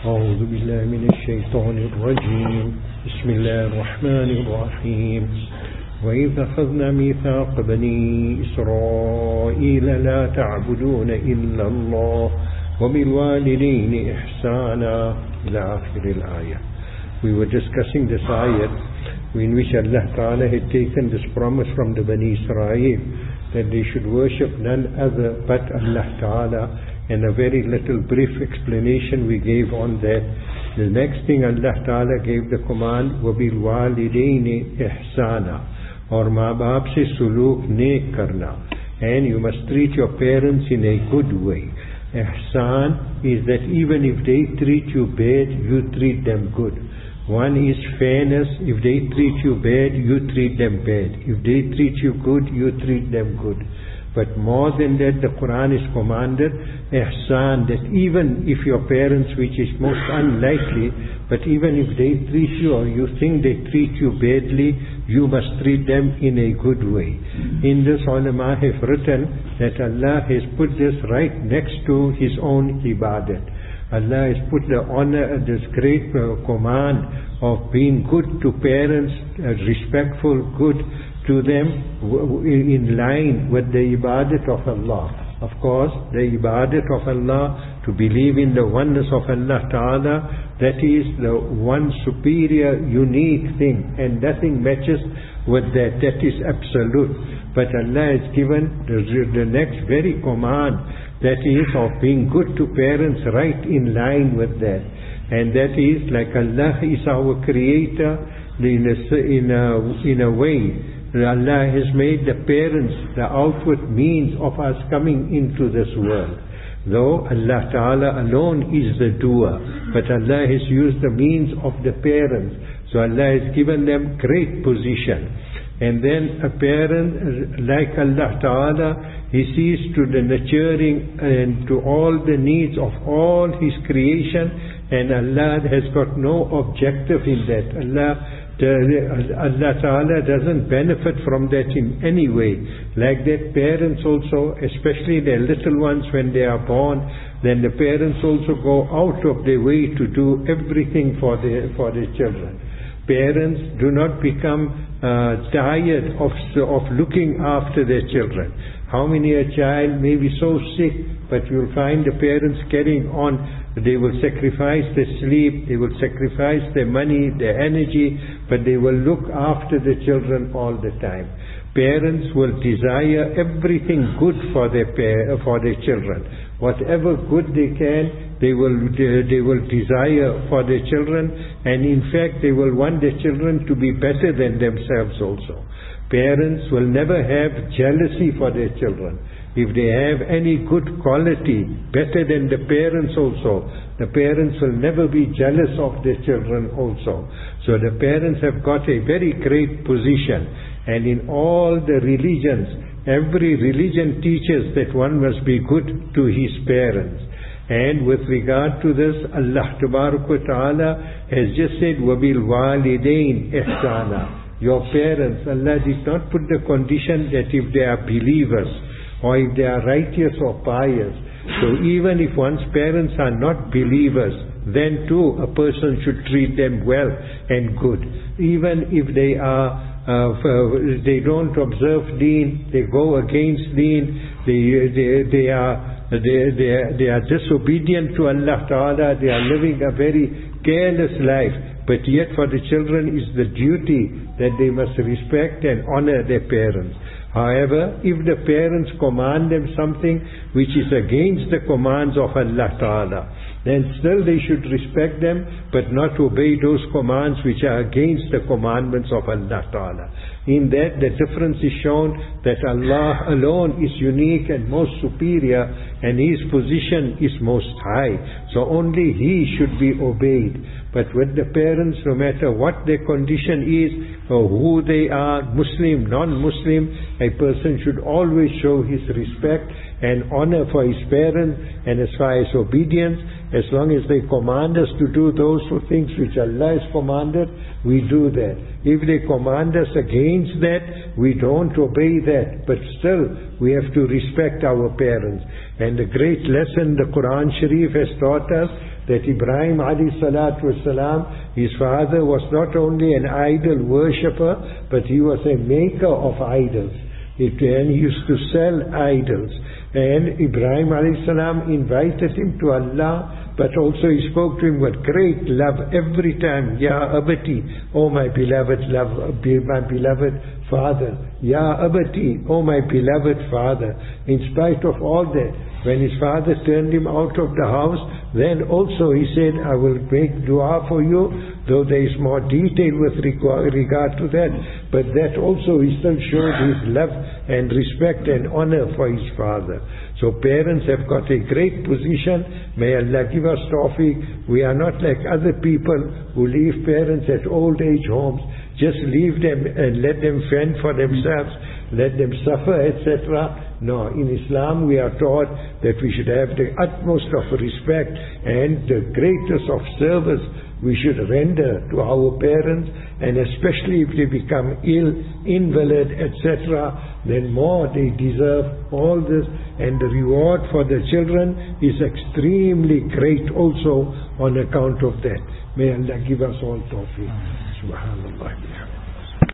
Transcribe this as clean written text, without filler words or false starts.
أعوذ بالله من الشيطان الرجيم بسم الله الرحمن الرحيم وإذ أخذنا ميثاق بني إسرائيل لا تعبدون إلا الله وبالوالدين إحسانا إلى آخر الآية. We were discussing this ayat in which Allah Ta'ala had taken this promise from the Bani Israel that they should worship none other but Allah Ta'ala, and a very little brief explanation we gave on that. The next thing Allah Ta'ala gave the command, وَبِالْوَالِدَيْنِ إِحْسَانًا, or maa baap se suluk neek karna, and you must treat your parents in a good way. Ihsan is that even if they treat you bad, you treat them good. One is fairness. If they treat you bad, you treat them bad. If they treat you good, you treat them good. But more than that, the Quran is commanded ihsan, that even if your parents, which is most unlikely, but even if they treat you or you think they treat you badly, you must treat them in a good way. In this, ulama have written that Allah has put this right next to His own ibadat. Allah has put the honor, this great command of being good to parents, respectful, good to them, in line with the ibadat of Allah. Of course, the ibadat of Allah, to believe in the oneness of Allah Ta'ala, that is the one superior, unique thing, and nothing matches with that. That is absolute. But Allah has given the next very command, that is of being good to parents, right in line with that. And that is like Allah is our creator in a way. Allah has made the parents the outward means of us coming into this world. Though Allah Ta'ala alone is the doer, but Allah has used the means of the parents. So Allah has given them great position. And then a parent, like Allah Ta'ala, He sees to the nurturing and to all the needs of all His creation, and Allah has got no objective in that. Allah Ta'ala doesn't benefit from that in any way. Like that, parents also, especially their little ones when they are born, then the parents also go out of their way to do everything for their children. Parents do not become tired of looking after their children. How many a child may be so sick, but you'll find the parents carrying on. They will sacrifice their sleep, they will sacrifice their money, their energy, but they will look after the children all the time. Parents will desire everything good for their children. Whatever good they can, they will desire for their children, and in fact they will want their children to be better than themselves also. Parents will never have jealousy for their children. If they have any good quality, better than the parents also, the parents will never be jealous of their children also. So the parents have got a very great position. And in all the religions, every religion teaches that one must be good to his parents. And with regard to this, Allah Ta'ala has just said, وَبِالْوَالِدَيْنِ إِحْسَانًا. Your parents, Allah did not put the condition that if they are believers or if they are righteous or pious. So even if one's parents are not believers, then too a person should treat them well and good. Even if they don't observe deen, they go against deen, they are disobedient to Allah Ta'ala, they are living a very careless life. But yet for the children is the duty that they must respect and honor their parents. However, if the parents command them something which is against the commands of Allah Ta'ala, then still they should respect them, but not obey those commands which are against the commandments of Allah Ta'ala. In that, the difference is shown that Allah alone is unique and most superior, and His position is most high. So only He should be obeyed. But with the parents, no matter what their condition is, or who they are, Muslim, non-Muslim, a person should always show his respect and honor for his parents, and as far as obedience, as long as they command us to do those things which Allah has commanded, we do that. If they command us against that, we don't obey that. But still, we have to respect our parents. And the great lesson the Quran Sharif has taught us, that Ibrahim alayhi salatu wasalam, his father was not only an idol worshipper, but he was a maker of idols. And he used to sell idols. And Ibrahim alayhi salam invited him to Allah, but also he spoke to him with great love every time. Ya Abati, oh my beloved my beloved father. Ya Abati, oh my beloved father. In spite of all that, when his father turned him out of the house, then also he said, I will make dua for you, though there is more detail with regard to that. But that also he still showed his love and respect and honor for his father. So parents have got a great position. May Allah give us tawfiq. We are not like other people who leave parents at old age homes. Just leave them and let them fend for themselves, let them suffer, etc. No, in Islam we are taught that we should have the utmost of respect and the greatest of service we should render to our parents, and especially if they become ill, invalid, etc., then more they deserve all this, and the reward for the children is extremely great also on account of that. May Allah give us all tawfiq. Subhanallah.